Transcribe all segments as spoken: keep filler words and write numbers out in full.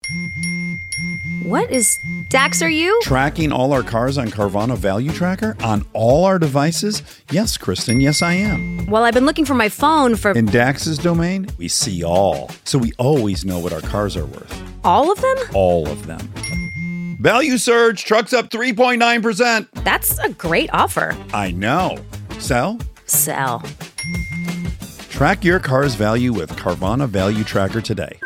What is... Dax, are you? Tracking all our cars on Carvana Value Tracker on all our devices? Yes, Kristen, yes, I am. Well, I've been looking for my phone for... In Dax's domain, we see all. So we always know what our cars are worth. All of them? All of them. Value surge, trucks up three point nine percent. That's a great offer. I know. Sell? Sell. Track your car's value with Carvana Value Tracker today.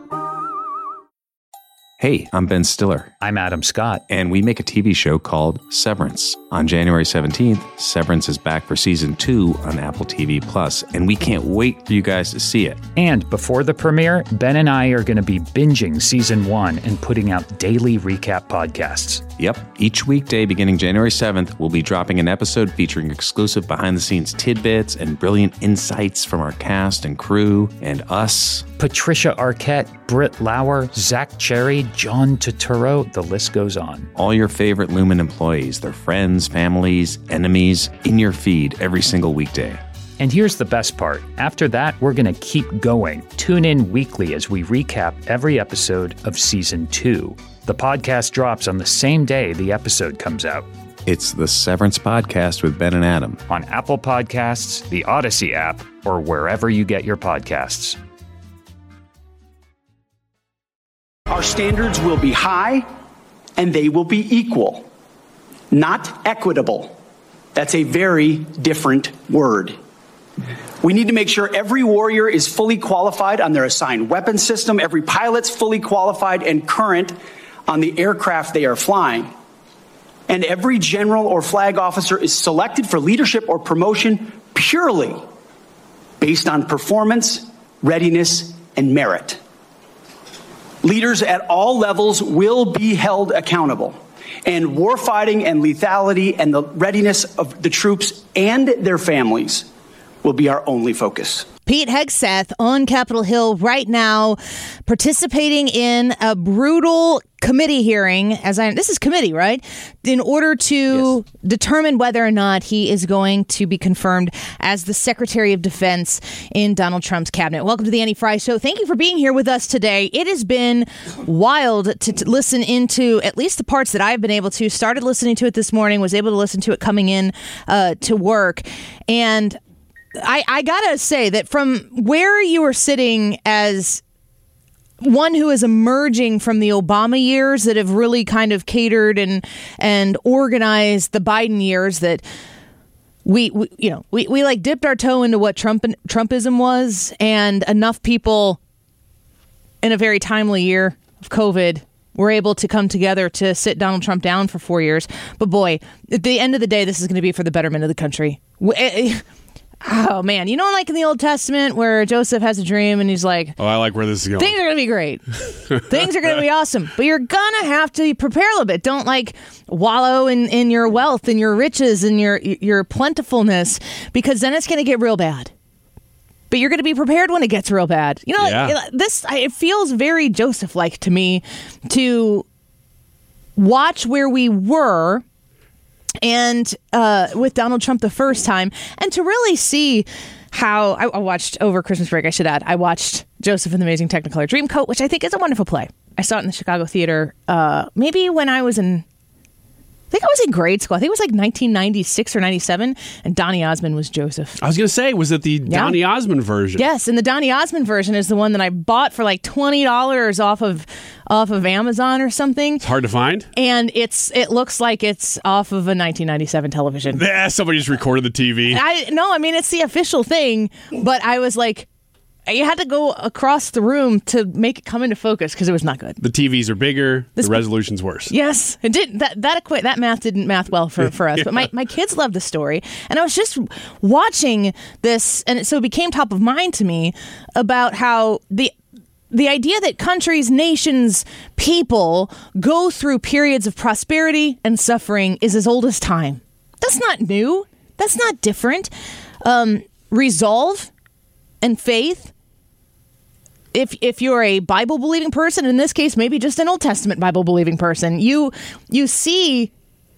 Hey, I'm Ben Stiller. I'm Adam Scott. And we make a T V show called Severance. On January seventeenth, Severance is back for season two on Apple T V Plus, and we can't wait for you guys to see it. And before the premiere, Ben and I are going to be binging season one and putting out daily recap podcasts. Yep. Each weekday beginning January seventh, we'll be dropping an episode featuring exclusive behind-the-scenes tidbits and brilliant insights from our cast and crew and us. Patricia Arquette, Britt Lauer, Zach Cherry, John Turturro, the list goes on. All your favorite Lumen employees, their friends, families, enemies, in your feed every single weekday. And here's the best part. After that, we're going to keep going. Tune in weekly as we recap every episode of season two. The podcast drops on the same day the episode comes out. It's the Severance Podcast with Ben and Adam. On Apple Podcasts, the Odyssey app, or wherever you get your podcasts. Our standards will be high, and they will be equal, not equitable. That's a very different word. We need to make sure every warrior is fully qualified on their assigned weapon system, every pilot's fully qualified and current on the aircraft they are flying, and every general or flag officer is selected for leadership or promotion purely based on performance, readiness, and merit. Leaders at all levels will be held accountable, and warfighting and lethality and the readiness of the troops and their families will be our only focus. Pete Hegseth on Capitol Hill right now, participating in a brutal committee hearing, as I, this is committee, right? In order to yes. determine whether or not he is going to be confirmed as the Secretary of Defense in Donald Trump's cabinet. Welcome to the Annie Frey Show. Thank you for being here with us today. It has been wild to, to listen into at least the parts that I've been able to. Started listening to it this morning, was able to listen to it coming in uh, to work. And I, I gotta say that from where you were sitting as one who is emerging from the Obama years that have really kind of catered and and organized the Biden years, that we, we you know we, we like dipped our toe into what Trump Trumpism was, and enough people in a very timely year of COVID were able to come together to sit Donald Trump down for four years. But boy, at the end of the day, this is going to be for the betterment of the country. Oh, man. You know, like in the Old Testament where Joseph has a dream and he's like, oh, I like where this is going. Things are going to be great. Things are going to be awesome. But you're going to have to prepare a little bit. Don't like wallow in, in your wealth and your riches and your, your plentifulness, because then it's going to get real bad. But you're going to be prepared when it gets real bad. You know, yeah. like, this, it feels very Joseph-like to me to watch where we were and uh, with Donald Trump the first time, and to really see how I, I watched over Christmas break, I should add, I watched Joseph and the Amazing Technicolor Dreamcoat, which I think is a wonderful play. I saw it in the Chicago theater uh, maybe when I was in, I think I was in grade school. I think it was like nineteen ninety-six or ninety-seven, and Donny Osmond was Joseph. I was going to say, was it the yeah. Donny Osmond version? Yes, and the Donny Osmond version is the one that I bought for like twenty dollars off of off of Amazon or something. It's hard to find. And it's it looks like it's off of a nineteen ninety-seven television. Yeah, somebody just recorded the T V. I No, I mean, it's the official thing, but I was like, you had to go across the room to make it come into focus because it was not good. The T Vs are bigger. This the resolution's worse. Yes. It did that that equi- that math didn't math well for, for us. yeah. But my, my kids love the story. And I was just watching this, and it, so it became top of mind to me about how the the idea that countries, nations, people go through periods of prosperity and suffering is as old as time. That's not new. That's not different. Um, resolve and faith. If if you're a Bible-believing person, in this case, maybe just an Old Testament Bible-believing person, you you see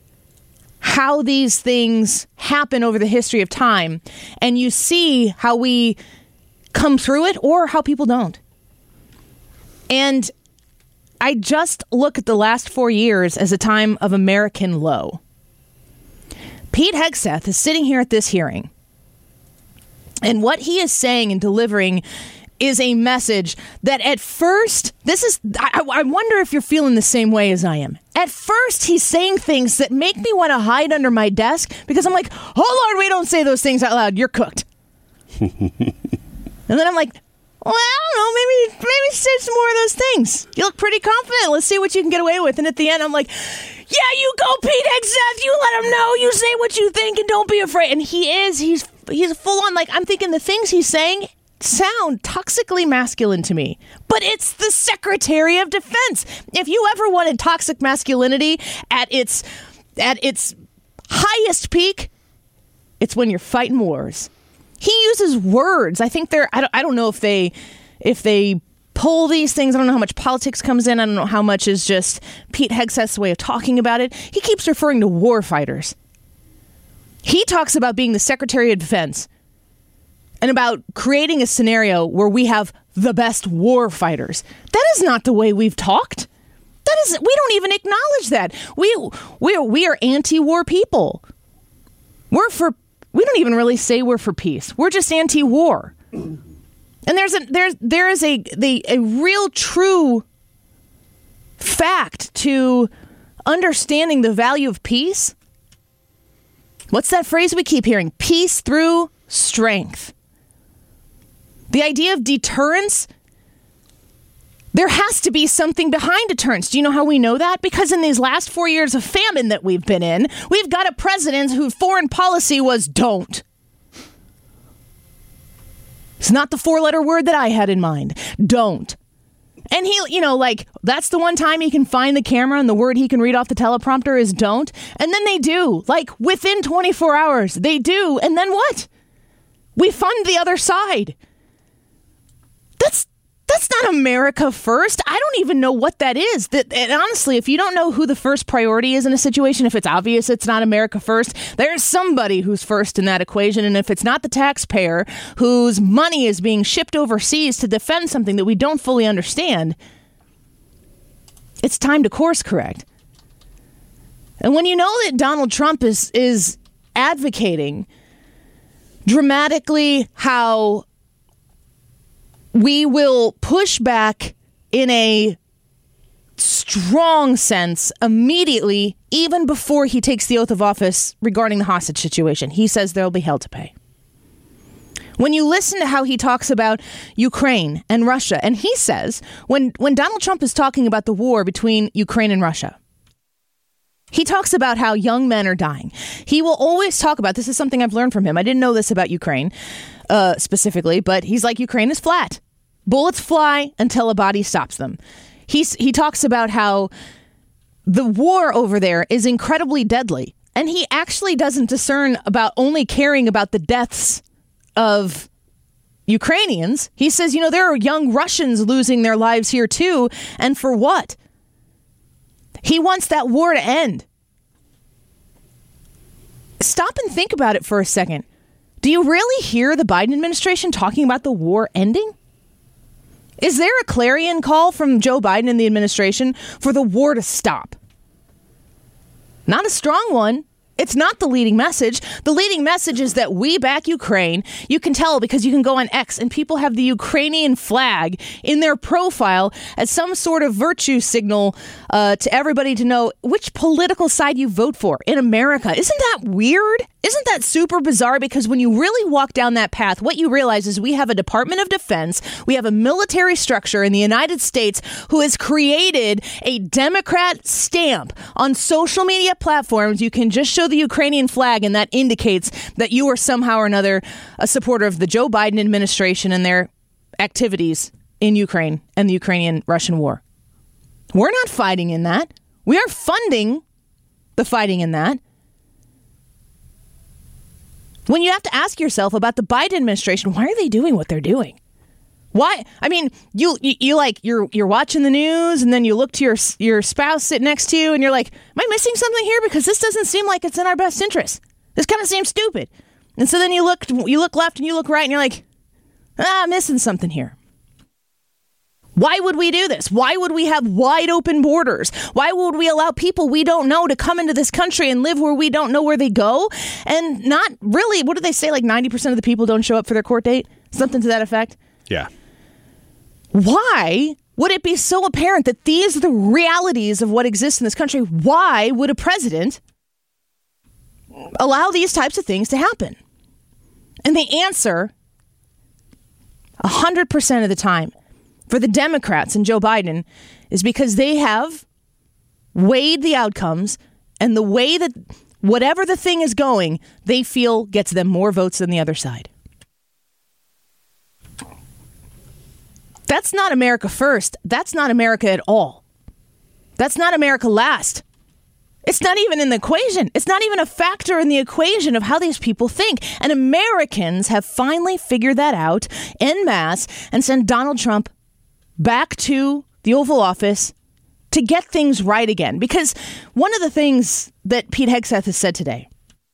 how these things happen over the history of time, and you see how we come through it or how people don't. And I just look at the last four years as a time of American low. Pete Hegseth is sitting here at this hearing, and what he is saying and delivering is a message that at first, this is, I, I wonder if you're feeling the same way as I am. At first, he's saying things that make me want to hide under my desk because I'm like, oh Lord, we don't say those things out loud. You're cooked. And then I'm like, well, I don't know, maybe maybe say some more of those things. You look pretty confident. Let's see what you can get away with. And at the end, I'm like, yeah, you go, Pete Hegseth. You let him know. You say what you think and don't be afraid. And he is. He's he's full on. Like, I'm thinking the things he's saying sound toxically masculine to me. But it's the Secretary of Defense. If you ever wanted toxic masculinity at its at its highest peak, it's when you're fighting wars. He uses words. I think they're, I don't, I don't know if they, if they pull these things. I don't know how much politics comes in. I don't know how much is just Pete Hegseth's way of talking about it. He keeps referring to war fighters. He talks about being the Secretary of Defense and about creating a scenario where we have the best war fighters. That is not the way we've talked. That is, we don't even acknowledge that. We, we are, we are anti-war people. We're for We don't even really say we're for peace. We're just anti-war. And there's a there's there is a the a real true fact to understanding the value of peace. What's that phrase we keep hearing? Peace through strength. The idea of deterrence. There has to be something behind deterrence. Do you know how we know that? Because in these last four years of famine that we've been in, we've got a president whose foreign policy was don't. It's not the four-letter word that I had in mind. Don't. And he, you know, like, that's the one time he can find the camera and the word he can read off the teleprompter is don't. And then they do. Like, within twenty-four hours, they do. And then what? We fund the other side. That's That's not America first. I don't even know what that is. That, and honestly, if you don't know who the first priority is in a situation, if it's obvious it's not America first, there's somebody who's first in that equation. And if it's not the taxpayer whose money is being shipped overseas to defend something that we don't fully understand, it's time to course correct. And when you know that Donald Trump is is advocating dramatically how we will push back in a strong sense immediately, even before he takes the oath of office regarding the hostage situation. He says there will be hell to pay. When you listen to how he talks about Ukraine and Russia, and he says, when, when Donald Trump is talking about the war between Ukraine and Russia, he talks about how young men are dying. He will always talk about, this is something I've learned from him. I didn't know this about Ukraine uh, specifically, but he's like, Ukraine is flat. Bullets fly until a body stops them. He's, he talks about how the war over there is incredibly deadly. And he actually doesn't discern about only caring about the deaths of Ukrainians. He says, you know, there are young Russians losing their lives here too. And for what? He wants that war to end. Stop and think about it for a second. Do you really hear the Biden administration talking about the war ending? Is there a clarion call from Joe Biden and the administration for the war to stop? Not a strong one. It's not the leading message. The leading message is that we back Ukraine. You can tell because you can go on X and people have the Ukrainian flag in their profile as some sort of virtue signal uh, to everybody to know which political side you vote for in America. Isn't that weird? Isn't that super bizarre? Because when you really walk down that path, what you realize is we have a Department of Defense, we have a military structure in the United States who has created a Democrat stamp on social media platforms. You can just show the Ukrainian flag and that indicates that you are somehow or another a supporter of the Joe Biden administration and their activities in Ukraine and the Ukrainian-Russian war. We're not fighting in that. We are funding the fighting in that. When you have to ask yourself about the Biden administration, why are they doing what they're doing? Why? I mean, you, you you like you're you're watching the news and then you look to your your spouse sitting next to you and you're like, am I missing something here? Because this doesn't seem like it's in our best interest. This kind of seems stupid. And so then you look you look left and you look right and you're like, ah, I'm missing something here. Why would we do this? Why would we have wide open borders? Why would we allow people we don't know to come into this country and live where we don't know where they go? And not really, what do they say, like ninety percent of the people don't show up for their court date? Something to that effect? Yeah. Why would it be so apparent that these are the realities of what exists in this country? Why would a president allow these types of things to happen? And the answer, one hundred percent of the time, for the Democrats and Joe Biden, is because they have weighed the outcomes and the way that whatever the thing is going, they feel gets them more votes than the other side. That's not America first. That's not America at all. That's not America last. It's not even in the equation. It's not even a factor in the equation of how these people think. And Americans have finally figured that out en masse and sent Donald Trump back to the Oval Office to get things right again. Because one of the things that Pete Hegseth has said today,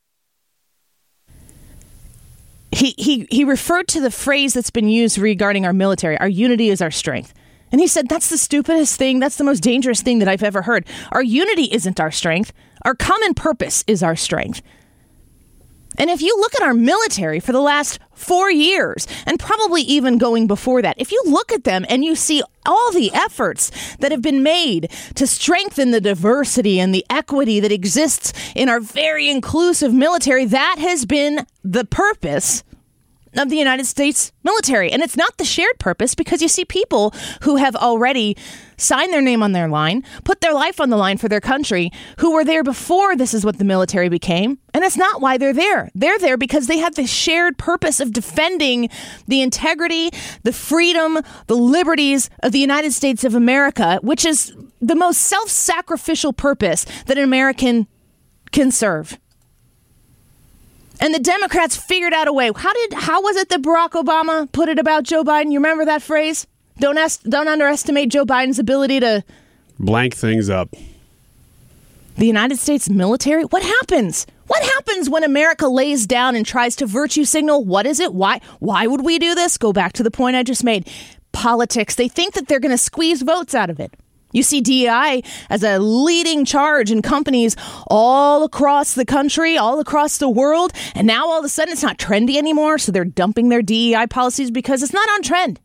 he, he, he referred to the phrase that's been used regarding our military, our unity is our strength. And he said, that's the stupidest thing. That's the most dangerous thing that I've ever heard. Our unity isn't our strength. Our common purpose is our strength. And if you look at our military for the last four years, and probably even going before that, if you look at them and you see all the efforts that have been made to strengthen the diversity and the equity that exists in our very inclusive military, that has been the purpose of the United States military. And it's not the shared purpose, because you see people who have already signed their name on their line, put their life on the line for their country, who were there before this is what the military became. And it's not why they're there. They're there because they have the shared purpose of defending the integrity, the freedom, the liberties of the United States of America, which is the most self-sacrificial purpose that an American can serve. And the Democrats figured out a way. How did? How was it that Barack Obama put it about Joe Biden? You remember that phrase? Don't est- don't underestimate Joe Biden's ability to blank things up. The United States military? What happens? What happens when America lays down and tries to virtue signal? What is it? Why? Why would we do this? Go back to the point I just made. Politics. They think that they're going to squeeze votes out of it. You see D E I as a leading charge in companies all across the country, all across the world. And now all of a sudden it's not trendy anymore. So they're dumping their D E I policies because it's not on trend.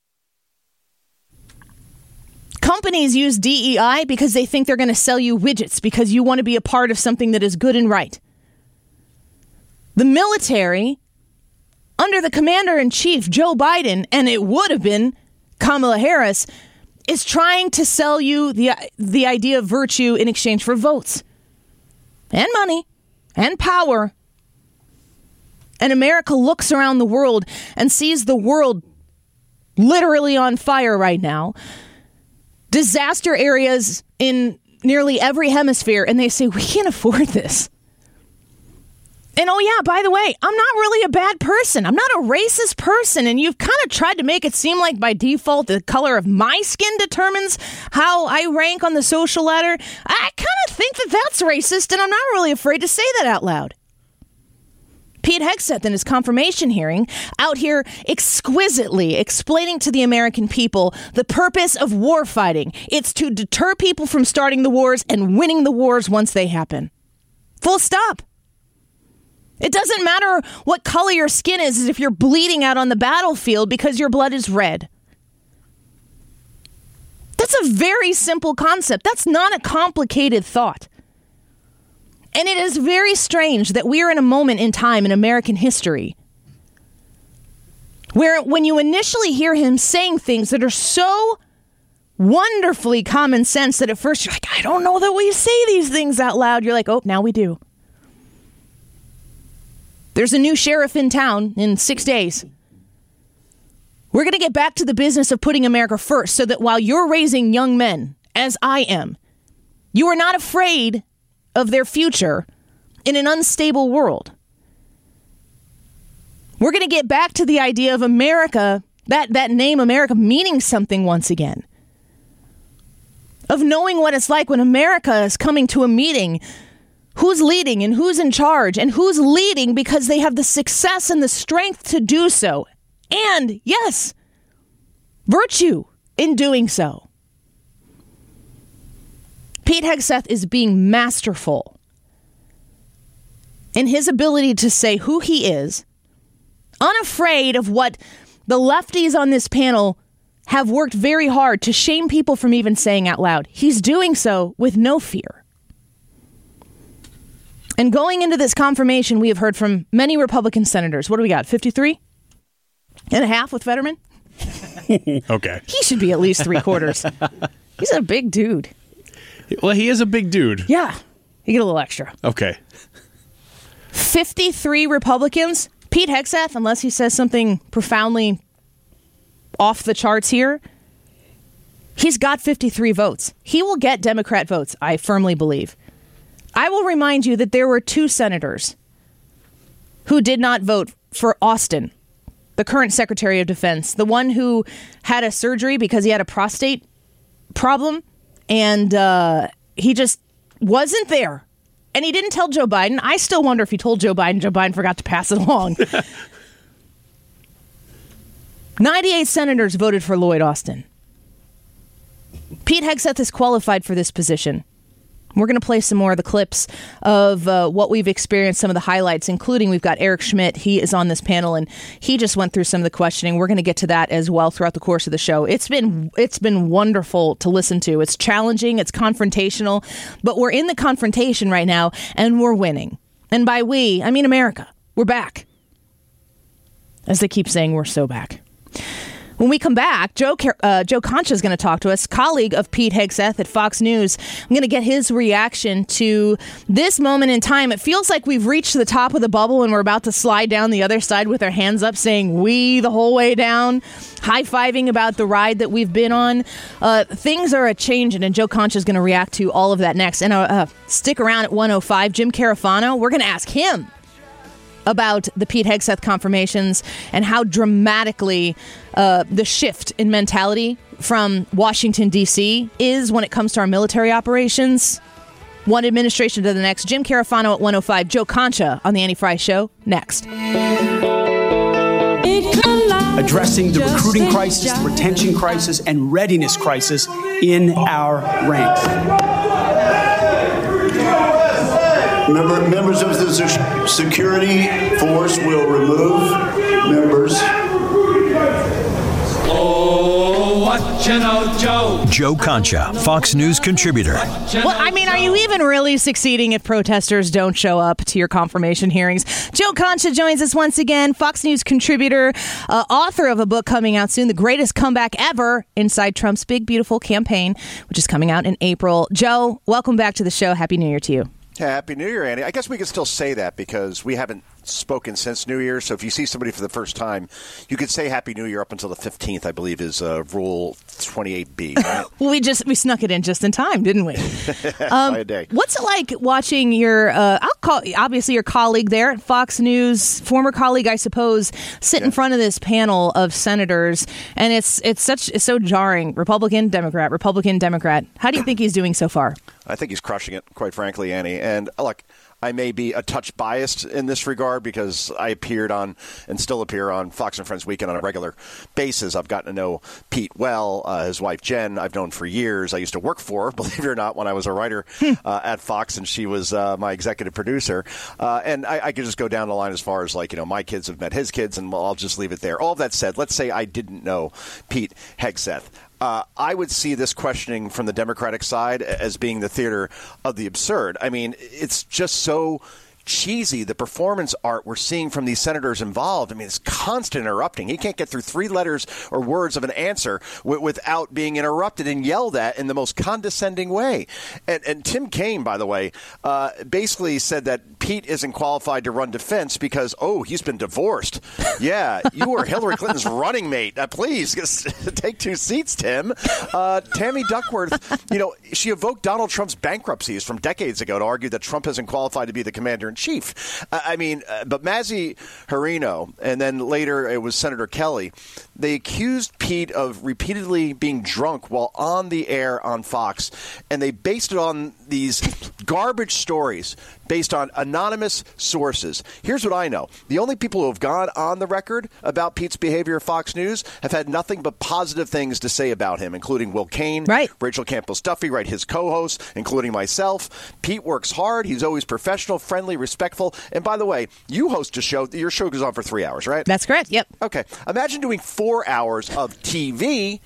Companies use D E I because they think they're going to sell you widgets because you want to be a part of something that is good and right. The military, under the commander-in-chief, Joe Biden, and it would have been Kamala Harris, is trying to sell you the the idea of virtue in exchange for votes and money and power. And America looks around the world and sees the world literally on fire right now. Disaster areas in nearly every hemisphere. And they say, we can't afford this. And oh, yeah, by the way, I'm not really a bad person. I'm not a racist person. And you've kind of tried to make it seem like by default the color of my skin determines how I rank on the social ladder. I kind of think that that's racist, and I'm not really afraid to say that out loud. Pete Hegseth, in his confirmation hearing, out here exquisitely explaining to the American people the purpose of war fighting. It's to deter people from starting the wars and winning the wars once they happen. Full stop. It doesn't matter what color your skin is if you're bleeding out on the battlefield because your blood is red. That's a very simple concept. That's not a complicated thought. And it is very strange that we are in a moment in time in American history where when you initially hear him saying things that are so wonderfully common sense that at first you're like, I don't know that we say these things out loud. You're like, oh, now we do. There's a new sheriff in town in six days. We're going to get back to the business of putting America first so that while you're raising young men, as I am, you are not afraid of their future in an unstable world. We're going to get back to the idea of America, that, that name America meaning something once again. Of knowing what it's like when America is coming to a meeting. Who's leading and who's in charge and who's leading because they have the success and the strength to do so. And yes, virtue, in doing so, Pete Hegseth is being masterful in his ability to say who he is, unafraid of what the lefties on this panel have worked very hard to shame people from even saying out loud. He's doing so with no fear. And going into this confirmation, we have heard from many Republican senators. What do we got? fifty-three and a half with Fetterman? Okay. He should be at least three quarters. He's a big dude. Well, he is a big dude. Yeah. You get a little extra. Okay. fifty-three Republicans. Pete Hegseth, unless he says something profoundly off the charts here, he's got fifty-three votes. He will get Democrat votes, I firmly believe. I will remind you that there were two senators who did not vote for Austin, the current Secretary of Defense, the one who had a surgery because he had a prostate problem, and uh, he just wasn't there. And he didn't tell Joe Biden. I still wonder if he told Joe Biden. Joe Biden forgot to pass it along. ninety-eight senators voted for Lloyd Austin. Pete Hegseth is qualified for this position. We're going to play some more of the clips of uh, what we've experienced, some of the highlights, including we've got Eric Schmidt. He is on this panel, and he just went through some of the questioning. We're going to get to that as well throughout the course of the show. It's been it's been wonderful to listen to. It's challenging. It's confrontational. But we're in the confrontation right now, and we're winning. And by we, I mean America. We're back. As they keep saying, we're so back. When we come back, Joe uh, Joe Concha is going to talk to us, colleague of Pete Hegseth at Fox News. I'm going to get his reaction to this moment in time. It feels like we've reached the top of the bubble and we're about to slide down the other side with our hands up saying we the whole way down, high-fiving about the ride that we've been on. Uh, things are a-changing, and Joe Concha is going to react to all of that next. And uh, uh, stick around at one oh five. Jim Carafano, we're going to ask him about the Pete Hegseth confirmations and how dramatically uh, the shift in mentality from Washington, D C is when it comes to our military operations. One administration to the next. Jim Carafano at one oh five. Joe Concha on the Annie Frey Show next. Addressing the recruiting crisis, the retention crisis, and readiness crisis in our ranks. Member, members of the security force will remove members. Oh, what you know, Joe. Joe Concha, Fox News contributor. Well, I mean, are you even really succeeding if protesters don't show up to your confirmation hearings? Joe Concha joins us once again, Fox News contributor, uh, author of a book coming out soon, The Greatest Comeback Ever, Inside Trump's Big Beautiful Campaign, which is coming out in April. Joe, welcome back to the show. Happy New Year to you. Happy New Year, Andy. I guess we can still say that because we haven't spoken since New Year. So if you see somebody for the first time, you could say Happy New Year up until the fifteenth, I believe, is uh, Rule twenty-eight B. Right? Well, we just we snuck it in just in time, didn't we? um, By a day. What's it like watching your, uh, I'll call obviously your colleague there at Fox News, former colleague, I suppose, sit yeah. in front of this panel of senators, and it's it's such it's so jarring. Republican, Democrat, Republican, Democrat. How do you think he's doing so far? I think he's crushing it, quite frankly, Annie. And look, I may be a touch biased in this regard because I appeared on and still appear on Fox and Friends Weekend on a regular basis. I've gotten to know Pete well, uh, his wife Jen, I've known for years. I used to work for her, believe it or not, when I was a writer uh, at Fox, and she was uh, my executive producer. Uh, and I, I could just go down the line as far as, like, you know, my kids have met his kids, and I'll just leave it there. All that said, let's say I didn't know Pete Hegseth. Uh, I would see this questioning from the Democratic side as being the theater of the absurd. I mean, it's just so cheesy, the performance art we're seeing from these senators involved. I mean, it's constant interrupting. He can't get through three letters or words of an answer w- without being interrupted and yelled at in the most condescending way. And, and Tim Kaine, by the way, uh, basically said that Pete isn't qualified to run defense because, oh, he's been divorced. Yeah, you were Hillary Clinton's running mate. Uh, please, take two seats, Tim. Uh, Tammy Duckworth, you know, she evoked Donald Trump's bankruptcies from decades ago to argue that Trump isn't qualified to be the commander-in-chief. editor-in-chief. Uh, I mean, uh, but Mazi Harino, and then later it was Senator Kelly, they accused Pete of repeatedly being drunk while on the air on Fox, and they based it on these garbage stories based on anonymous sources. Here's what I know. The only people who have gone on the record about Pete's behavior at Fox News have had nothing but positive things to say about him, including Will Cain, right. Rachel Campbell-Stuffy, right, his co-hosts, including myself. Pete works hard. He's always professional, friendly, respectful. And by the way, you host a show. Your show goes on for three hours, right? That's correct. Yep. Okay. Imagine doing four hours of T V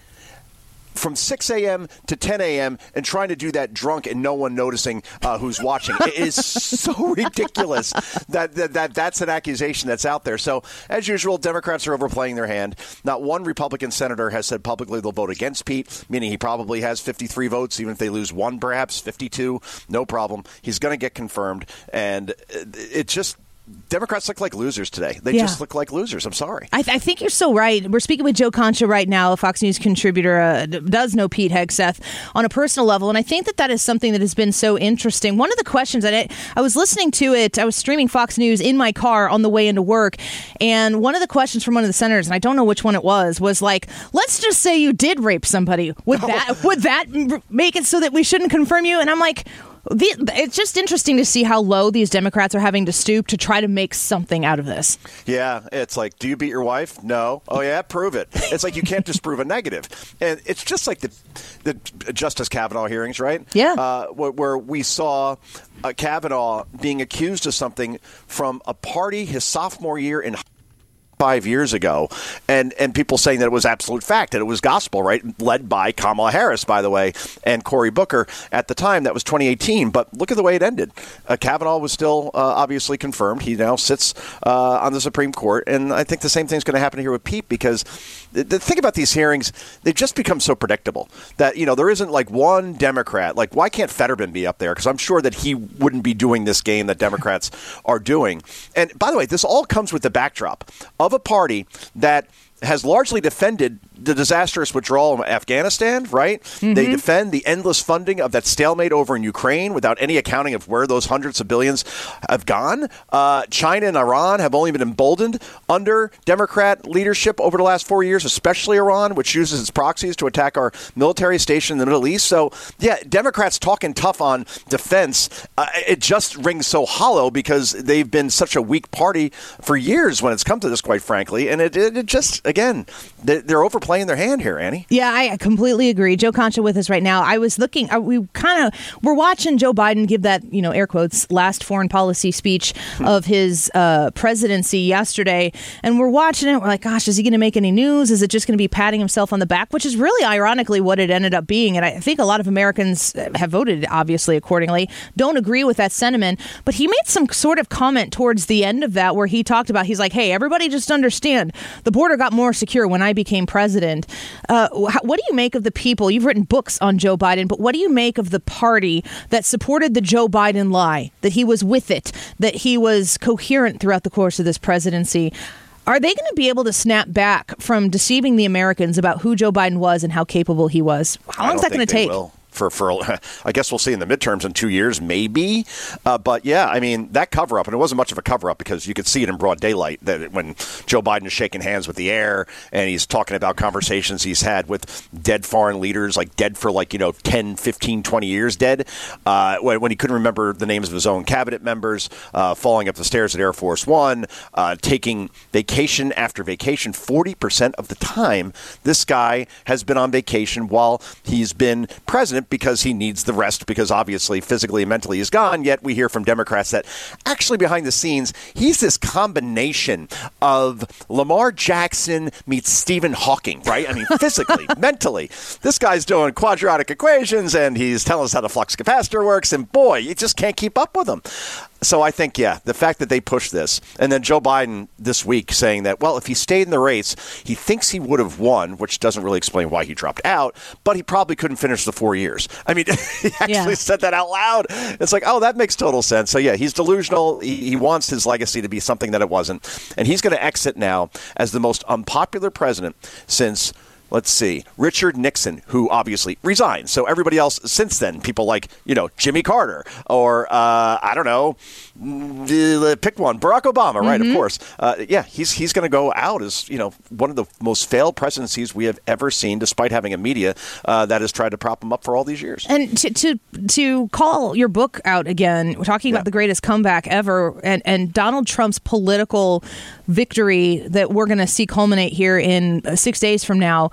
from six a.m. to ten a.m. and trying to do that drunk and no one noticing uh, who's watching. It is so ridiculous that, that that that's an accusation that's out there. So, as usual, Democrats are overplaying their hand. Not one Republican senator has said publicly they'll vote against Pete, meaning he probably has fifty-three votes, even if they lose one, perhaps fifty-two. No problem. He's going to get confirmed. And it just... Democrats look like losers today. They yeah. just look like losers. I'm sorry. I, th- I think you're so right. We're speaking with Joe Concha right now, a Fox News contributor, uh, does know Pete Hegseth on a personal level. And I think that that is something that has been so interesting. One of the questions that I, I was listening to it, I was streaming Fox News in my car on the way into work. And one of the questions from one of the senators, and I don't know which one it was, was like, let's just say you did rape somebody. Would that, would that make it so that we shouldn't confirm you? And I'm like... The, it's just interesting to see how low these Democrats are having to stoop to try to make something out of this. Yeah, it's like, do you beat your wife? No. Oh, yeah, prove it. It's like you can't disprove a negative. And it's just like the, the Justice Kavanaugh hearings, right? Yeah. Uh, where, where we saw uh, Kavanaugh being accused of something from a party his sophomore year in five years ago, and, and people saying that it was absolute fact, that it was gospel, right? Led by Kamala Harris, by the way, and Cory Booker at the time. That was twenty eighteen. But look at the way it ended. Uh, Kavanaugh was still uh, obviously confirmed. He now sits uh, on the Supreme Court, and I think the same thing's going to happen here with Pete, because the, the thing about these hearings, they've just become so predictable that, you know, there isn't like one Democrat. Like, why can't Fetterman be up there? Because I'm sure that he wouldn't be doing this game that Democrats are doing. And by the way, this all comes with the backdrop of a party that has largely defended the disastrous withdrawal of Afghanistan, right? Mm-hmm. They defend the endless funding of that stalemate over in Ukraine without any accounting of where those hundreds of billions have gone. Uh, China and Iran have only been emboldened under Democrat leadership over the last four years, especially Iran, which uses its proxies to attack our military station in the Middle East. So, yeah, Democrats talking tough on defense, uh, it just rings so hollow because they've been such a weak party for years when it's come to this, quite frankly. And it, it, it just, again, they're overplaying their hand here, Annie. Yeah, I completely agree. Joe Concha with us right now. I was looking, uh, we kind of, we're watching Joe Biden give that, you know, air quotes, last foreign policy speech hmm. of his uh, presidency yesterday. And we're watching it. We're like, gosh, is he going to make any news? Is it just going to be patting himself on the back? Which is really ironically what it ended up being. And I think a lot of Americans have voted, obviously, accordingly. Don't agree with that sentiment. But he made some sort of comment towards the end of that where he talked about, he's like, hey, everybody just understand the border got more secure when I became president. Uh, what do you make of the people? You've written books on Joe Biden, but what do you make of the party that supported the Joe Biden lie, that he was with it, that he was coherent throughout the course of this presidency? Are they going to be able to snap back from deceiving the Americans about who Joe Biden was and how capable he was? How long is that going to take? Will. For, for I guess we'll see in the midterms in two years, maybe. Uh, but, yeah, I mean, that cover-up, and it wasn't much of a cover-up because you could see it in broad daylight that when Joe Biden is shaking hands with the air and he's talking about conversations he's had with dead foreign leaders, like dead for like, you know, ten, fifteen, twenty years dead, uh, when, when he couldn't remember the names of his own cabinet members, uh, falling up the stairs at Air Force One, uh, taking vacation after vacation. forty percent of the time, this guy has been on vacation while he's been president, because he needs the rest, because obviously physically and mentally he's gone. Yet we hear from Democrats that actually behind the scenes, he's this combination of Lamar Jackson meets Stephen Hawking, right? I mean, physically, mentally. This guy's doing quadratic equations and he's telling us how the flux capacitor works. And boy, you just can't keep up with him. So I think, yeah, the fact that they pushed this, and then Joe Biden this week saying that, well, if he stayed in the race, he thinks he would have won, which doesn't really explain why he dropped out, but he probably couldn't finish the four years. I mean, he actually yeah. said that out loud. It's like, oh, that makes total sense. So, yeah, he's delusional. He, he wants his legacy to be something that it wasn't. And he's going to exit now as the most unpopular president since let's see, Richard Nixon, who obviously resigned. So everybody else since then, people like, you know, Jimmy Carter or, uh, I don't know, pick one, Barack Obama, right, mm-hmm. of course. Uh, yeah, he's he's going to go out as, you know, one of the most failed presidencies we have ever seen, despite having a media uh, that has tried to prop him up for all these years. And to to, to call your book out again, we're talking yeah. about the greatest comeback ever, and, and Donald Trump's political victory that we're going to see culminate here in uh, six days from now.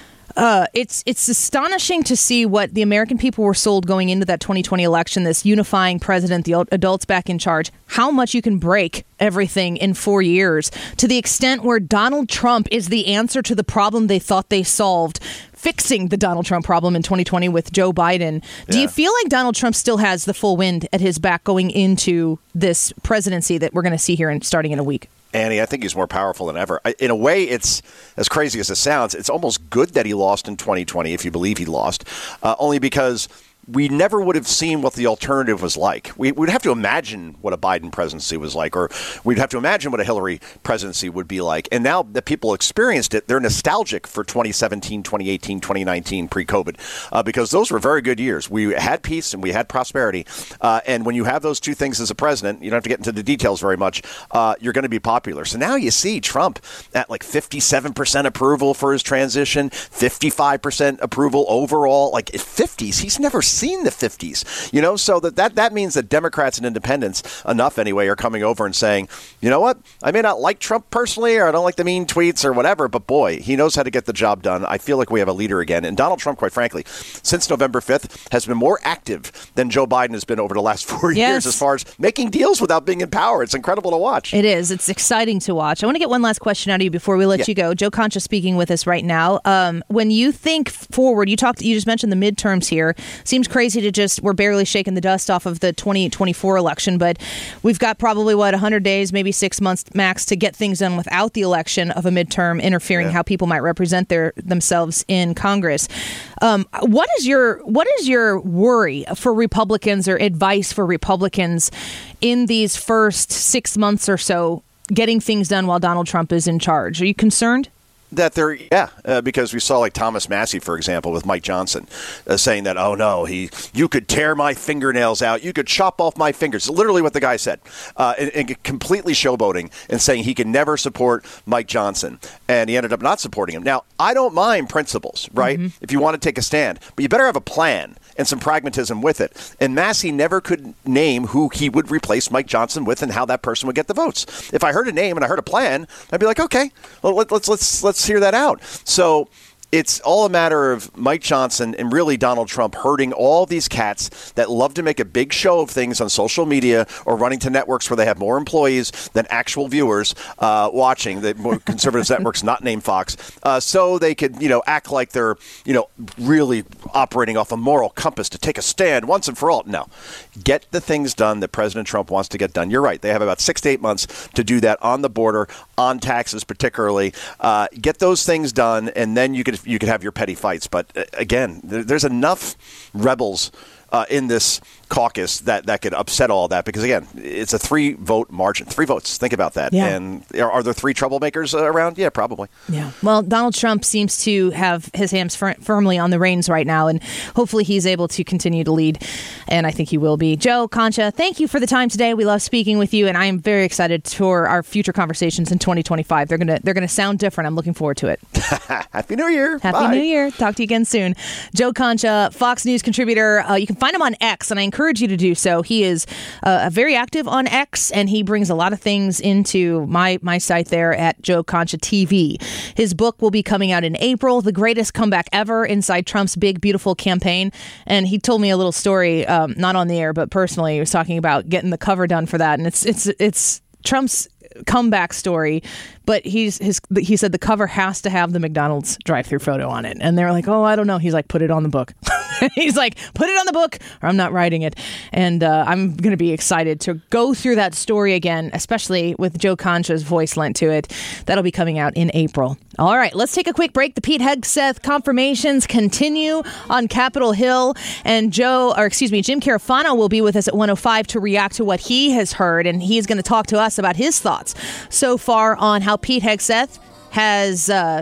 Uh, it's it's astonishing to see what the American people were sold going into that twenty twenty election, this unifying president, the adults back in charge, how much you can break everything in four years to the extent where Donald Trump is the answer to the problem they thought they solved, fixing the Donald Trump problem in twenty twenty with Joe Biden. Do yeah. you feel like Donald Trump still has the full wind at his back going into this presidency that we're going to see here in, starting in a week? Annie, I think he's more powerful than ever. I, in a way, it's as crazy as it sounds. It's almost good that he lost in twenty twenty, if you believe he lost, uh, only because we never would have seen what the alternative was like. We would have to imagine what a Biden presidency was like, or we'd have to imagine what a Hillary presidency would be like. And now that people experienced it, they're nostalgic for twenty seventeen, twenty eighteen, twenty nineteen, pre-COVID, uh, because those were very good years. We had peace and we had prosperity. Uh, and when you have those two things as a president, you don't have to get into the details very much, uh, you're going to be popular. So now you see Trump at like fifty-seven percent approval for his transition, fifty-five percent approval overall, like fifties. He's never seen the fifties, you know, so that, that that means that Democrats and independents, enough anyway, are coming over and saying, you know what, I may not like Trump personally, or I don't like the mean tweets or whatever, but boy, he knows how to get the job done. I feel like we have a leader again. And Donald Trump, quite frankly, since November fifth, has been more active than Joe Biden has been over the last four yes. years as far as making deals without being in power. It's incredible to watch. It is. It's exciting to watch. I want to get one last question out of you before we let yeah. you go. Joe Concha speaking with us right now. Um, when you think forward, you talked, you just mentioned the midterms here. Seems crazy to just, we're barely shaking the dust off of the twenty twenty-four election, but we've got probably, what, one hundred days, maybe six months max to get things done without the election of a midterm interfering yeah. how people might represent their themselves in Congress. Um, what is your what is your worry for Republicans or advice for Republicans in these first six months or so getting things done while Donald Trump is in charge? Are you concerned? That they're, yeah, uh, because we saw like Thomas Massey, for example, with Mike Johnson uh, saying that, oh, no, he, you could tear my fingernails out. You could chop off my fingers. Literally what the guy said, uh, and, and completely showboating and saying he can never support Mike Johnson. And he ended up not supporting him. Now, I don't mind principles, right? Mm-hmm. If you want to take a stand, but you better have a plan and some pragmatism with it. And Massey never could name who he would replace Mike Johnson with and how that person would get the votes. If I heard a name and I heard a plan, I'd be like, okay, well, let, let's let's let's hear that out. So it's all a matter of Mike Johnson and really Donald Trump hurting all these cats that love to make a big show of things on social media or running to networks where they have more employees than actual viewers uh, watching, the more conservative networks not named Fox, uh, so they could, you know, act like they're, you know, really operating off a moral compass to take a stand once and for all. No. Get the things done that President Trump wants to get done. You're right. They have about six to eight months to do that on the border, on taxes particularly. Uh, get those things done, and then you could you could have your petty fights. But uh, again, there, there's enough rebels uh, in this caucus that, that could upset all that, because again, it's a three vote margin, three votes. Think about that. Yeah. And are, are there three troublemakers around? Yeah, probably. Yeah. Well, Donald Trump seems to have his hands fir- firmly on the reins right now, and hopefully he's able to continue to lead, and I think he will be. Joe Concha, thank you for the time today. We love speaking with you, and I am very excited for our future conversations in twenty twenty-five. They're gonna they're gonna sound different. I'm looking forward to it. Happy New Year. Happy Bye. New Year. Talk to you again soon. Joe Concha, Fox News contributor. Uh, you can find him on X, and I encourage you to do so. He is uh, very active on X, and he brings a lot of things into my my site there at Joe Concha T V. His book will be coming out in April, The Greatest Comeback Ever, Inside Trump's Big Beautiful Campaign. And he told me a little story, um, not on the air, but personally. He was talking about getting the cover done for that, and it's it's it's Trump's comeback story, but he's his he said the cover has to have the McDonald's drive-through photo on it, and they're like, oh, I don't know. He's like, put it on the book. He's like, put it on the book, or I'm not writing it. And uh, I'm going to be excited to go through that story again, especially with Joe Concha's voice lent to it. That'll be coming out in April. All right, let's take a quick break. The Pete Hegseth confirmations continue on Capitol Hill, and Joe, or excuse me, Jim Carafano will be with us at one oh five to react to what he has heard, and he's going to talk to us about his thoughts so far on how Pete Hegseth has uh,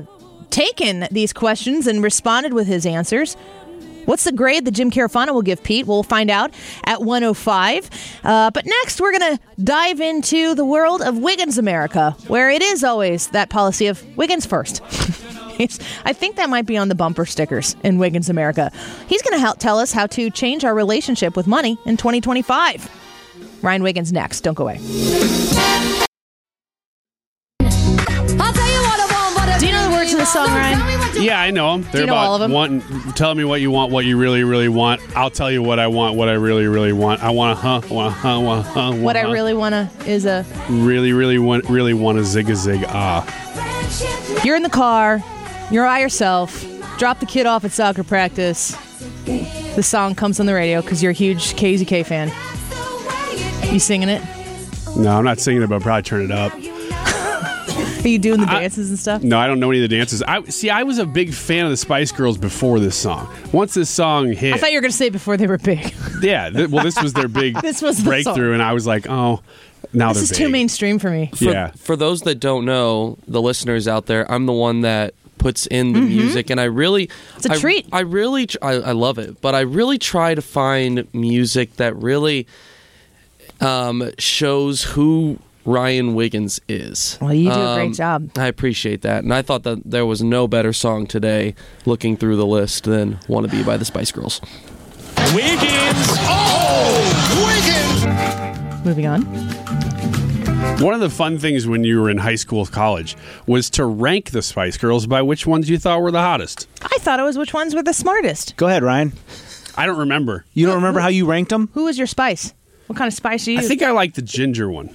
taken these questions and responded with his answers. What's the grade that Jim Carafano will give Pete? We'll find out at one oh five. Uh, but next, we're going to dive into the world of Wiggins America, where it is always that policy of Wiggins first. I think that might be on the bumper stickers in Wiggins America. He's going to help tell us how to change our relationship with money in twenty twenty-five. Ryan Wiggins next. Don't go away. Do you know the words of the song, Ryan? Yeah, I know them. They're you know about all of them? wanting, tell me what you want, what you really, really want. I'll tell you what I want, what I really, really want. I want a huh, I want a huh, I want a huh. What I really want to is a... Really, really want, really want a zig a zig ah. You're in the car. You're by yourself. Drop the kid off at soccer practice. The song comes on the radio because you're a huge K Z K fan. You singing it? No, I'm not singing it, but I'll probably turn it up. Are you doing the dances I, and stuff? No, I don't know any of the dances. I see. I was a big fan of the Spice Girls before this song. Once this song hit, I thought you were going to say before they were big. Yeah, th- well, this was their big this was the breakthrough, song. And I was like, oh, now this they're is big. too mainstream for me. For, yeah. For those that don't know, the listeners out there, I'm the one that puts in the Mhm. music, and I really it's a I, treat. I really tr- I, I love it, but I really try to find music that really um, shows who Ryan Wiggins is. Well, you do um, a great job. I appreciate that, and I thought that there was no better song today, looking through the list, than "Wanna Be" by the Spice Girls. Wiggins! Oh! Wiggins! Moving on. One of the fun things when you were in high school, college, was to rank the Spice Girls by which ones you thought were the hottest. I thought it was which ones were the smartest. Go ahead, Ryan. I don't remember. You don't remember how you ranked them? Who was your spice? What kind of spice you I used? think I liked the ginger one.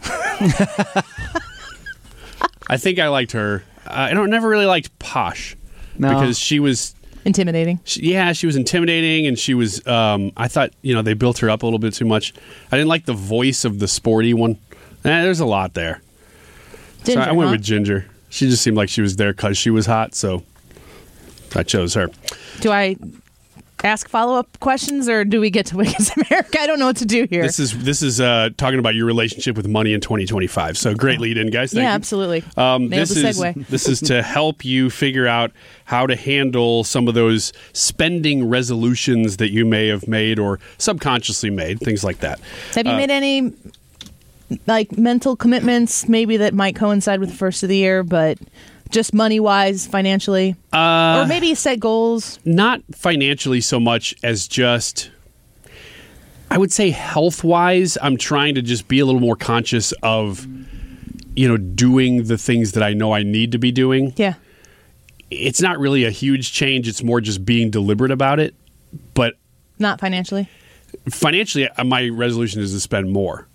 I think I liked her. Uh, I don't never really liked Posh No. because she was intimidating. She, yeah, she was intimidating, and she was. Um, I thought you know they built her up a little bit too much. I didn't like the voice of the sporty one. Eh, there's a lot there. Ginger, so I went huh? with Ginger. She just seemed like she was there because she was hot, so I chose her. Do I ask follow-up questions, or do we get to Wiggins America? I don't know what to do here. This is this is uh, talking about your relationship with money in twenty twenty-five. So great lead in, guys. Thank yeah, you. absolutely. Um, Nailed this the is segue. this is to help you figure out how to handle some of those spending resolutions that you may have made or subconsciously made, things like that. Have you Uh, made any like mental commitments, maybe that might coincide with the first of the year, but just money-wise, financially? Uh, or maybe you set goals? Not financially so much as just, I would say health-wise, I'm trying to just be a little more conscious of, you know, doing the things that I know I need to be doing. Yeah. It's not really a huge change. It's more just being deliberate about it. But Not financially? financially, uh, my resolution is to spend more.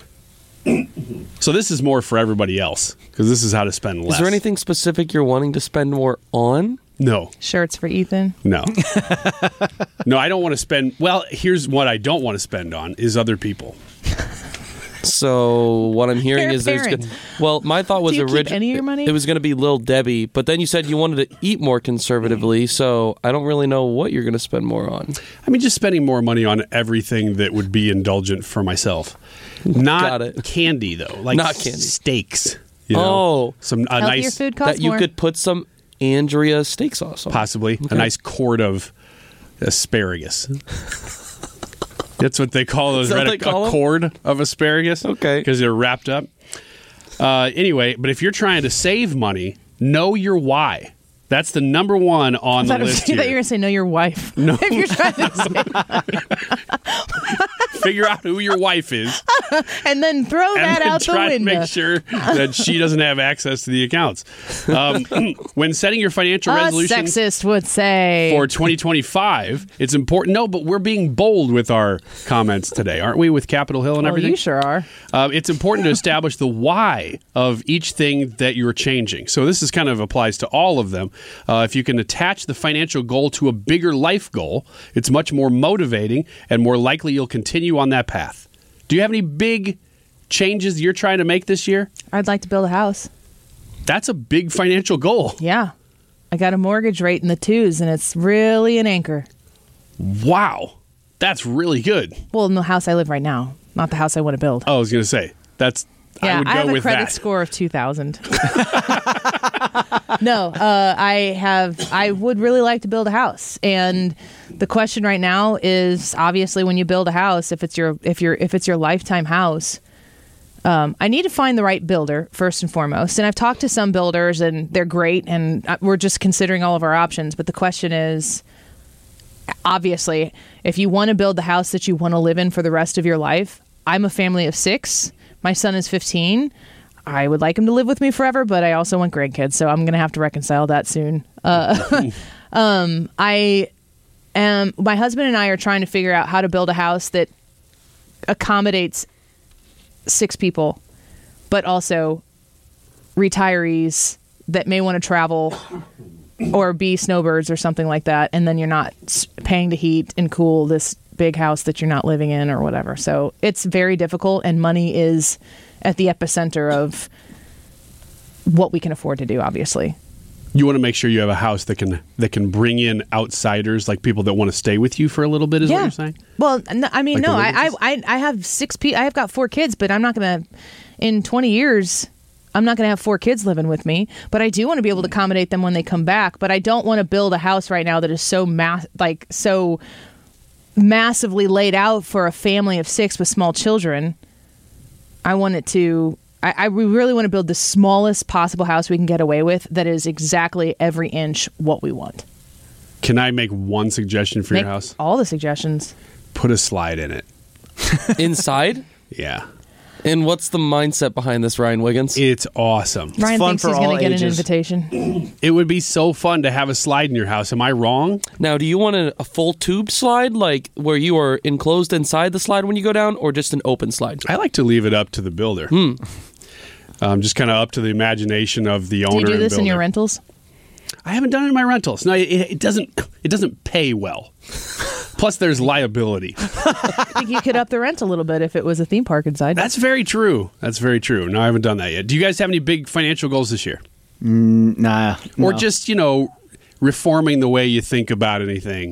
So this is more for everybody else because this is how to spend less. Is there anything specific you're wanting to spend more on? No. Shirts for Ethan? No. No, I don't want to spend. Well, here's what I don't want to spend on is other people. So what I'm hearing You're a is there's parent. go- well, my thought was Do you keep originally any of your money? it was going to be Lil Debbie, but then you said you wanted to eat more conservatively, so I don't really know what you're going to spend more on. I mean, just spending more money on everything that would be indulgent for myself. Not Got it. candy though, like Not candy. steaks. You know? Oh, some a Healthier nice food costs that you more. could put some Andrea steak sauce on. possibly Okay. a nice quart of asparagus. That's what they call those. Is that Read what a, they call a 'em? cord of asparagus. Okay. because they're wrapped up. Uh, anyway, but if you're trying to save money, know your why. That's the number one on I the thought, it was, list I thought you were here. going to say know your wife. No. If you're trying to say Figure out who your wife is. and then throw and that then out the try to window. make sure that she doesn't have access to the accounts. Um, when setting your financial A resolutions sexist would say. for twenty twenty-five, it's important. No, but we're being bold with our comments today, aren't we? With Capitol Hill and Well, everything. you sure are. Uh, it's important to establish the why of each thing that you're changing. So this is kind of applies to all of them. Uh, if you can attach the financial goal to a bigger life goal, it's much more motivating and more likely you'll continue on that path. Do you have any big changes you're trying to make this year? I'd like to build a house. That's a big financial goal. Yeah. I got a mortgage rate in the twos, and it's really an anchor. Wow. That's really good. Well, in the house I live right now, not the house I want to build. Oh, I was going to say, that's Yeah, I would I go have a with credit that. score of two thousand. No, uh, I have. I would really like to build a house, and the question right now is obviously when you build a house, if it's your if your if it's your lifetime house, um, I need to find the right builder first and foremost. And I've talked to some builders, and they're great, and we're just considering all of our options. But the question is, obviously, if you want to build the house that you want to live in for the rest of your life, I'm a family of six. My son is fifteen. I would like him to live with me forever, but I also want grandkids, so I'm going to have to reconcile that soon. Uh, um, I am. My husband and I are trying to figure out how to build a house that accommodates six people, but also retirees that may want to travel or be snowbirds or something like that, and then you're not paying to heat and cool this big house that you're not living in or whatever. So it's very difficult, and money is at the epicenter of what we can afford to do, obviously. You want to make sure you have a house that can that can bring in outsiders, like people that want to stay with you for a little bit, is yeah. what you're saying? Well, no, I mean, Like no, the I, I Wigginses? I I have six people. I've got four kids, but I'm not going to, in twenty years, I'm not going to have four kids living with me. But I do want to be able to accommodate them when they come back. But I don't want to build a house right now that is so mass, like so massively laid out for a family of six with small children. I want it to. I, I we really want to build the smallest possible house we can get away with that is exactly every inch what we want. Can I make one suggestion for Make your house? all the suggestions. Put a slide in it. Inside? Yeah. And what's the mindset behind this, Ryan Wiggins? It's awesome. Ryan fun thinks for he's all going to get ages. an invitation. It would be so fun to have a slide in your house. Am I wrong? Now, do you want a, a full tube slide, like where you are enclosed inside the slide when you go down, or just an open slide? I like to leave it up to the builder. Hmm. Um, just kind of up to the imagination of the owner. Do you do and this in builder. your rentals? I haven't done it in my rentals. No, it, it doesn't. It doesn't pay well. Plus, there's liability. I think you could up the rent a little bit if it was a theme park inside. That's very true. That's very true. No, I haven't done that yet. Do you guys have any big financial goals this year? Mm, nah. Or no. just, you know, reforming the way you think about anything?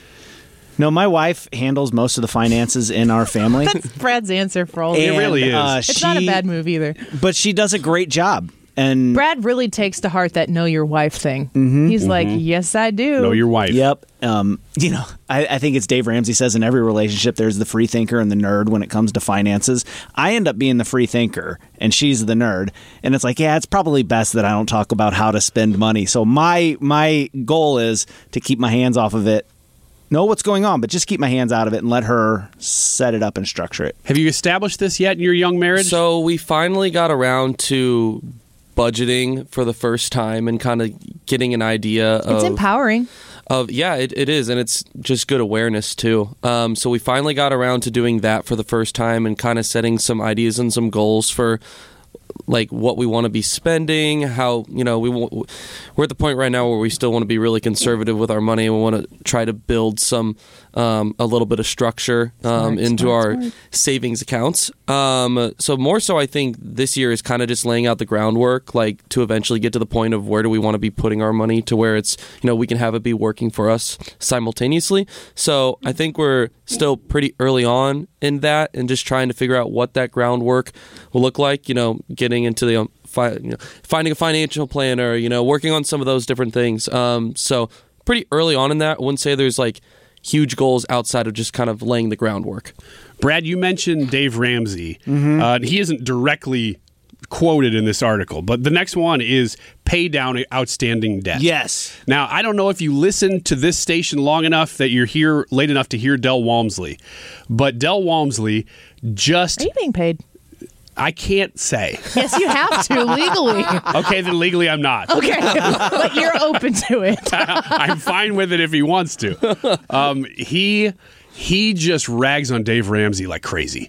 No, my wife handles most of the finances in our family. That's Brad's answer for all of It it. really is. Uh, It's she, not a bad move either. But she does a great job. And Brad really takes to heart that know your wife thing. Mm-hmm, He's mm-hmm. like, yes, I do. Know your wife. Yep. Um, you know, I, I think it's Dave Ramsey says in every relationship there's the free thinker and the nerd when it comes to finances. I end up being the free thinker and she's the nerd. And it's like, yeah, it's probably best that I don't talk about how to spend money. So my my goal is to keep my hands off of it. Know what's going on, but just keep my hands out of it and let her set it up and structure it. Have you established this yet in your young marriage? So we finally got around to budgeting for the first time and kind of getting an idea of... It's empowering. Of, yeah, it, it is, and it's just good awareness, too. Um, so we finally got around to doing that for the first time and kind of setting some ideas and some goals for like what we want to be spending, how, you know, we w- we're at the point right now where we still want to be really conservative with our money and we want to try to build some um, a little bit of structure um, Smart, into smart, our smart. savings accounts. Um, so more so, I think this year is kind of just laying out the groundwork, like to eventually get to the point of where do we want to be putting our money to where it's, you know, we can have it be working for us simultaneously. So I think we're still pretty early on in that and just trying to figure out what that groundwork will look like, you know, getting into the, um, fi- you know, finding a financial planner, you know, working on some of those different things. Um, so pretty early on in that. I wouldn't say there's like huge goals outside of just kind of laying the groundwork. Brad, you mentioned Dave Ramsey. Mm-hmm. Uh, he isn't directly quoted in this article, but the next one is pay down outstanding debt. Yes. Now, I don't know if you listened to this station long enough that you're here late enough to hear Del Walmsley, but Del Walmsley just... Are you being paid? I can't say. Yes, you have to, legally. Okay, then legally I'm not. Okay, but you're open to it. I'm fine with it if he wants to. Um, he he just rags on Dave Ramsey like crazy.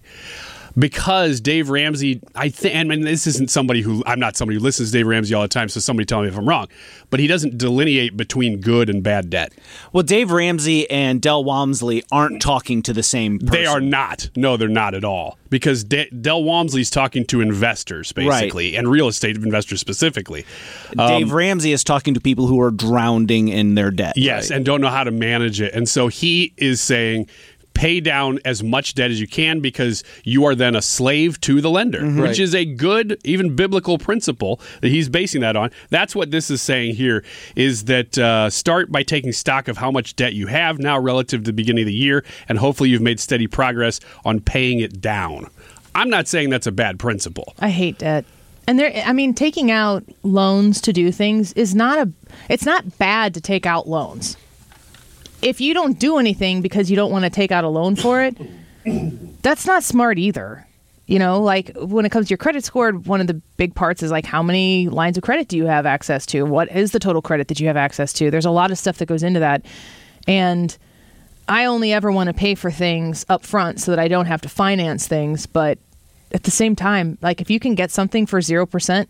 Because Dave Ramsey, I think, and this isn't somebody who, I'm not somebody who listens to Dave Ramsey all the time, so somebody tell me if I'm wrong, but he doesn't delineate between good and bad debt. Well, Dave Ramsey and Del Walmsley aren't talking to the same person. They are not. No, they're not at all. Because De- Del Walmsley's talking to investors, basically, Right. and real estate investors specifically. Dave Um, Ramsey is talking to people who are drowning in their debt. Yes, right? and don't know how to manage it. And so he is saying, pay down as much debt as you can because you are then a slave to the lender, Mm-hmm. which Right. is a good, even biblical principle that he's basing that on. That's what this is saying here, is that uh, start by taking stock of how much debt you have now relative to the beginning of the year, and hopefully you've made steady progress on paying it down. I'm not saying that's a bad principle. I hate debt. And there, I mean, taking out loans to do things is not a, it's not bad to take out loans. If you don't do anything because you don't want to take out a loan for it, that's not smart either. You know, like when it comes to your credit score, one of the big parts is like how many lines of credit do you have access to? What is the total credit that you have access to? There's a lot of stuff that goes into that. And I only ever want to pay for things up front so that I don't have to finance things. But at the same time, like if you can get something for zero percent,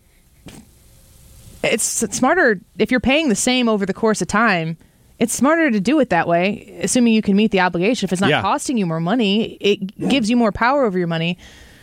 it's smarter if you're paying the same over the course of time. It's smarter to do it that way, assuming you can meet the obligation. If it's not Yeah. costing you more money, it gives you more power over your money.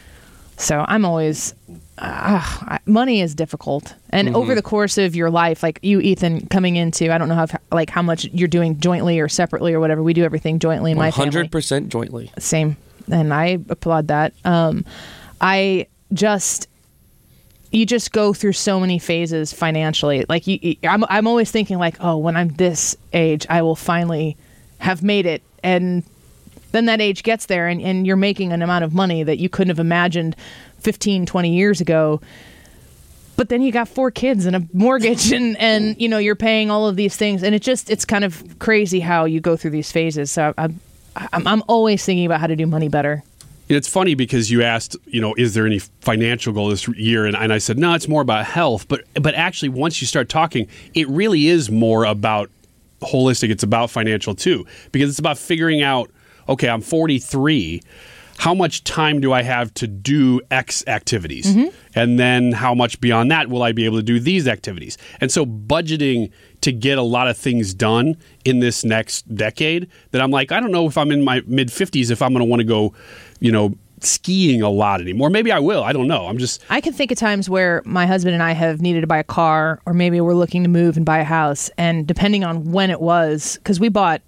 So I'm always, uh, money is difficult. And Mm-hmm. over the course of your life, like you, Ethan, coming into, I don't know how, like how much you're doing jointly or separately or whatever. We do everything jointly in my family. one hundred percent jointly. Same. And I applaud that. Um, I just, you just go through so many phases financially. Like you, you- I'm, I'm always thinking like, oh, when I'm this age, I will finally have made it. And then that age gets there and, and you're making an amount of money that you couldn't have imagined fifteen, twenty years ago. But then you got four kids and a mortgage and, and, you know, you're paying all of these things. And it just, it's kind of crazy how you go through these phases. So I'm, I'm, I'm always thinking about how to do money better. It's funny because you asked, you know, is there any financial goal this year? And, and I said, no, it's more about health. But but actually, once you start talking, it really is more about holistic. It's about financial, too, because it's about figuring out, okay, I'm forty-three. How much time do I have to do X activities? Mm-hmm. And then how much beyond that will I be able to do these activities? And so budgeting to get a lot of things done in this next decade that I'm like, I don't know if I'm in my mid fifties, if I'm going to want to go, you know, skiing a lot anymore. Maybe I will. I don't know. I'm just... I can think of times where my husband and I have needed to buy a car, or maybe we're looking to move and buy a house. And depending on when it was, because we bought,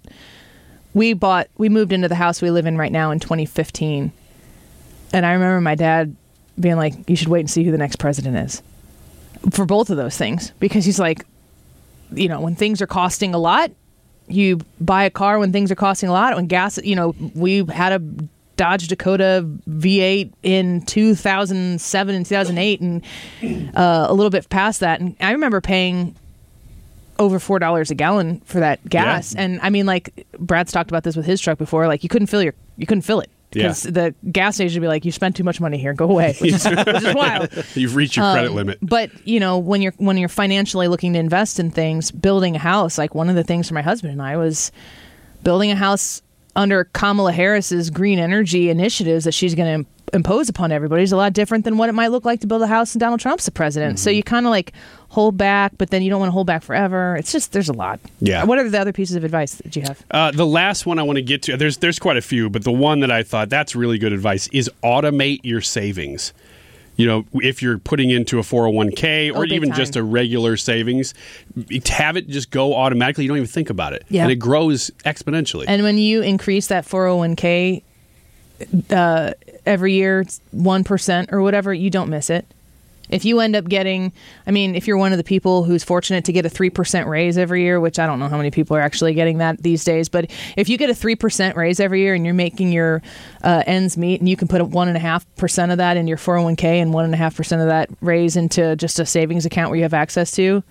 we bought, we moved into the house we live in right now in twenty fifteen. And I remember my dad being like, you should wait and see who the next president is. For both of those things. Because he's like, you know, when things are costing a lot, you buy a car when things are costing a lot. When gas, you know, we had a Dodge Dakota V eight in two thousand seven and two thousand eight and uh, a little bit past that. And I remember paying over four dollars a gallon for that gas. Yeah. And I mean, like Brad's talked about this with his truck before, like you couldn't fill your, you couldn't fill it. Because Yeah. the gas station would be like, you spent too much money here, go away, which is, which is wild. You've reached your credit limit. But you know, when you're when you're financially looking to invest in things, building a house, like one of the things for my husband and I was building a house under Kamala Harris's green energy initiatives that she's going to impose upon everybody is a lot different than what it might look like to build a house and Donald Trump's the president. So you kind of like hold back, but then you don't want to hold back forever. It's just, there's a lot. Yeah. What are the other pieces of advice that you have? Uh, the last one I want to get to, there's there's quite a few, but the one that I thought that's really good advice is automate your savings. You know, if you're putting into a four oh one k or Oh, big even time. just a regular savings, have it just go automatically. You don't even think about it. Yeah. And it grows exponentially. And when you increase that four oh one k uh, every year, one percent or whatever, you don't miss it. If you end up getting, I mean, if you're one of the people who's fortunate to get a three percent raise every year, which I don't know how many people are actually getting that these days, but if you get a three percent raise every year and you're making your uh, ends meet and you can put a one point five percent of that in your four oh one k and one point five percent of that raise into just a savings account where you have access to,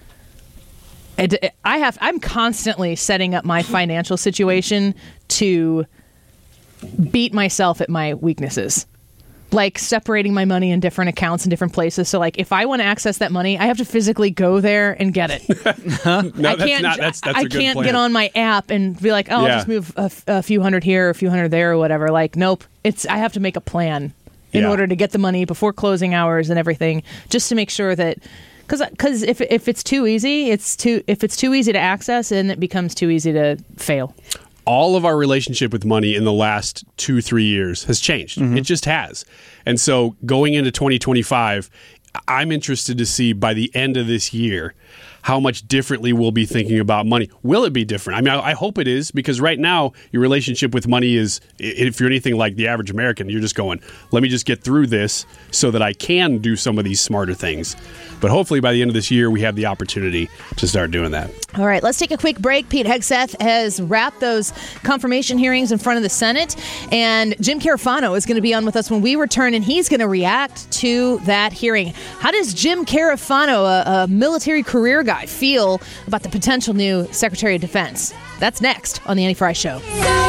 it, it, I have, I'm constantly setting up my financial situation to beat myself at my weaknesses. Like separating my money in different accounts in different places. So like if I want to access that money, I have to physically go there and get it. no, I that's can't, not, that's, that's I a good can't plan. get on my app and be like, oh, I'll Yeah. just move a, f- a few hundred here, a few hundred there or whatever. Like, nope. It's I have to make a plan in Yeah. order to get the money before closing hours and everything, just to make sure that because because if if it's too easy, it's too if it's too easy to access, then it becomes too easy to fail. All of our relationship with money in the last two, three years has changed. It just has. And so going into twenty twenty-five, I'm interested to see by the end of this year how much differently we'll be thinking about money. Will it be different? I mean, I, I hope it is, because right now your relationship with money is, if you're anything like the average American, you're just going, let me just get through this so that I can do some of these smarter things. But hopefully by the end of this year, we have the opportunity to start doing that. All right, let's take a quick break. Pete Hegseth has wrapped those confirmation hearings in front of the Senate, and Jim Carafano is going to be on with us when we return, and he's going to react to that hearing. How does Jim Carafano, a, a military career guy, feel about the potential new Secretary of Defense? That's next on The Annie Frey Show.